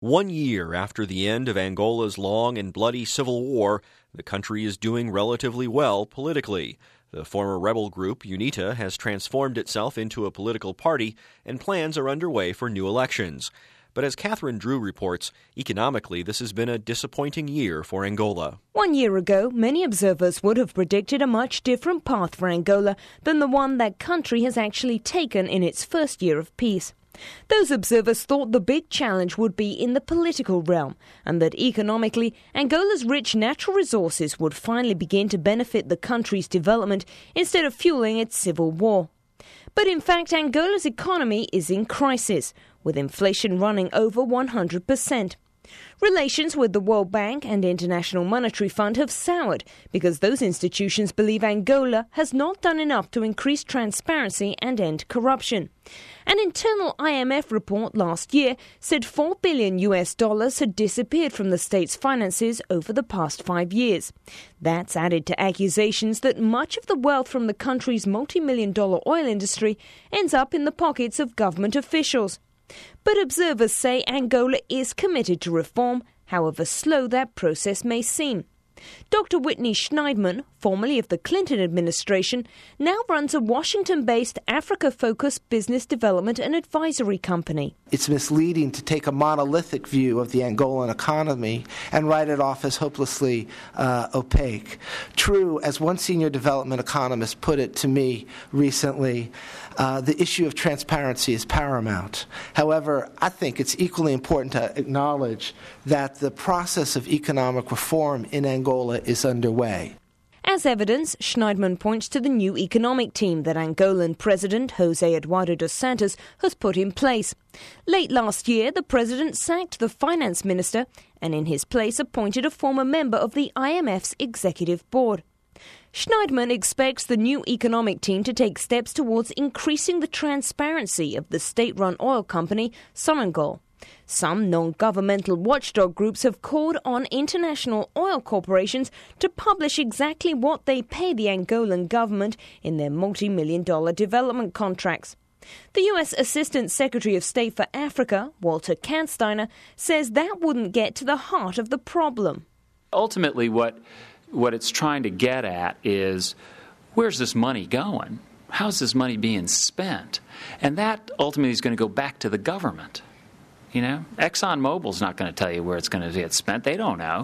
1 year after the end of Angola's long and bloody civil war, the country is doing relatively well politically. The former rebel group, UNITA, has transformed itself into a political party, and plans are underway for new elections. But as Catherine Drew reports, economically this has been a disappointing year for Angola. 1 year ago, many observers would have predicted a much different path for Angola than the one that country has actually taken in its first year of peace. Those observers thought the big challenge would be in the political realm, and that economically, Angola's rich natural resources would finally begin to benefit the country's development instead of fueling its civil war. But in fact, Angola's economy is in crisis, with inflation running over 100%. Relations with the World Bank and International Monetary Fund have soured because those institutions believe Angola has not done enough to increase transparency and end corruption. An internal IMF report last year said $4 billion had disappeared from the state's finances over the past 5 years. That's added to accusations that much of the wealth from the country's multi-million-dollar oil industry ends up in the pockets of government officials. But observers say Angola is committed to reform, however slow that process may seem. Dr. Whitney Schneidman, formerly of the Clinton administration, now runs a Washington-based Africa-focused business development and advisory company. It's misleading to take a monolithic view of the Angolan economy and write it off as hopelessly opaque. True, as one senior development economist put it to me recently, the issue of transparency is paramount. However, I think it's equally important to acknowledge that the process of economic reform in Angola is underway. As evidence, Schneidman points to the new economic team that Angolan President José Eduardo dos Santos has put in place. Late last year, the president sacked the finance minister and in his place appointed a former member of the IMF's executive board. Schneidman expects the new economic team to take steps towards increasing the transparency of the state-run oil company Sonangol. Some non-governmental watchdog groups have called on international oil corporations to publish exactly what they pay the Angolan government in their multi-million-dollar development contracts. The U.S. Assistant Secretary of State for Africa, Walter Kansteiner, says that wouldn't get to the heart of the problem. Ultimately, what it's trying to get at is, where's this money going? How's this money being spent? And that ultimately is going to go back to the government. You know, ExxonMobil's not going to tell you where it's going to get spent. They don't know.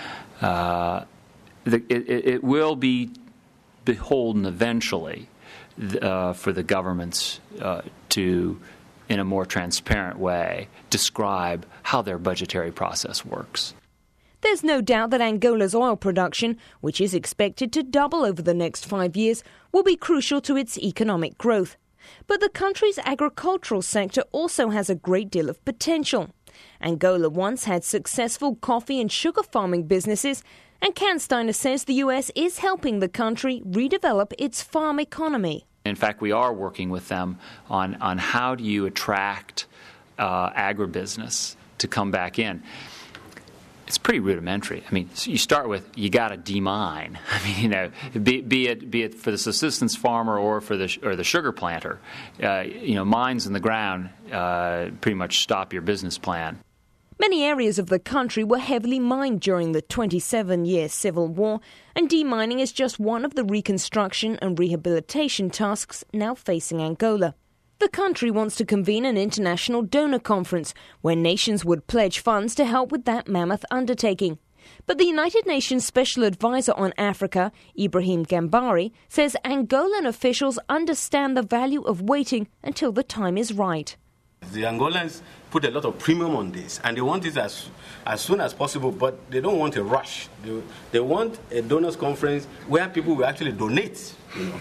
It will be beholden eventually for the governments to, in a more transparent way, describe how their budgetary process works. There's no doubt that Angola's oil production, which is expected to double over the next 5 years, will be crucial to its economic growth. But the country's agricultural sector also has a great deal of potential. Angola once had successful coffee and sugar farming businesses, and Kansteiner says the U.S. is helping the country redevelop its farm economy. In fact, we are working with them on how do you attract agribusiness to come back in. It's pretty rudimentary. I mean, you start with, you got to demine. I mean, you know, be it for the subsistence farmer or for the sugar planter, mines in the ground pretty much stop your business plan. Many areas of the country were heavily mined during the 27-year civil war, and demining is just one of the reconstruction and rehabilitation tasks now facing Angola. The country wants to convene an international donor conference where nations would pledge funds to help with that mammoth undertaking. But the United Nations Special Advisor on Africa, Ibrahim Gambari, says Angolan officials understand the value of waiting until the time is right. The Angolans put a lot of premium on this, and they want it as soon as possible, but they don't want a rush. They want a donors conference where people will actually donate,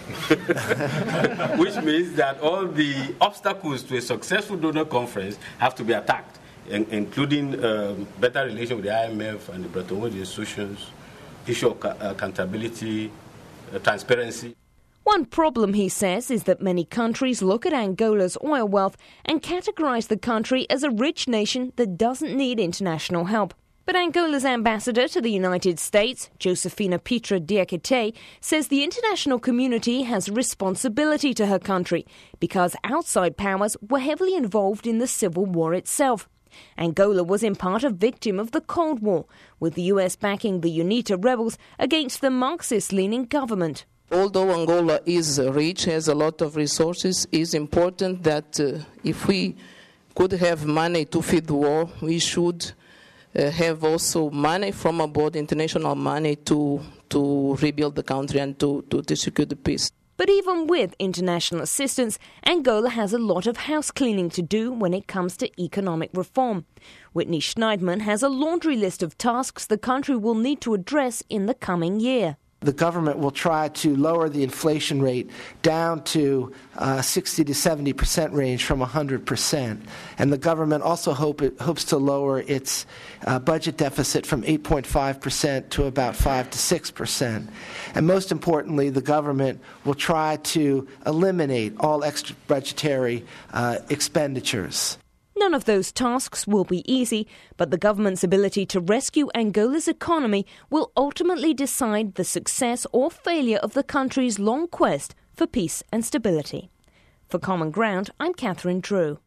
which means that all the obstacles to a successful donor conference have to be attacked, including better relation with the IMF and the Bretton Woods institutions, issue of accountability, transparency. One problem, he says, is that many countries look at Angola's oil wealth and categorize the country as a rich nation that doesn't need international help. But Angola's ambassador to the United States, Josefina Pitra Diakité, says the international community has a responsibility to her country because outside powers were heavily involved in the civil war itself. Angola was in part a victim of the Cold War, with the US backing the UNITA rebels against the Marxist-leaning government. Although Angola is rich, has a lot of resources, it's important that if we could have money to feed the war, we should have also money from abroad, international money, to rebuild the country and to secure the peace. But even with international assistance, Angola has a lot of house cleaning to do when it comes to economic reform. Whitney Schneidman has a laundry list of tasks the country will need to address in the coming year. The government will try to lower the inflation rate down to 60 to 70% range from 100%. And the government also hopes to lower its budget deficit from 8.5% to about 5 to 6%. And most importantly, the government will try to eliminate all extra budgetary expenditures. None of those tasks will be easy, but the government's ability to rescue Angola's economy will ultimately decide the success or failure of the country's long quest for peace and stability. For Common Ground, I'm Catherine Drew.